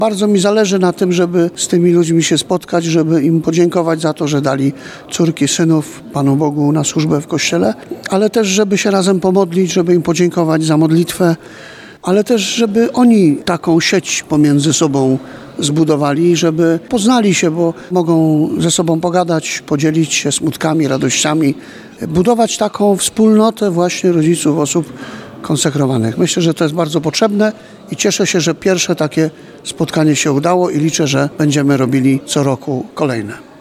Bardzo mi zależy na tym, żeby z tymi ludźmi się spotkać, żeby im podziękować za to, że dali córki, synów Panu Bogu na służbę w Kościele, ale też, żeby się razem pomodlić, żeby im podziękować za modlitwę, ale też, żeby oni taką sieć pomiędzy sobą zbudowali, żeby poznali się, bo mogą ze sobą pogadać, podzielić się smutkami, radościami, budować taką wspólnotę właśnie rodziców, osób konsekrowanych. Myślę, że to jest bardzo potrzebne i cieszę się, że pierwsze takie spotkanie się udało i liczę, że będziemy robili co roku kolejne.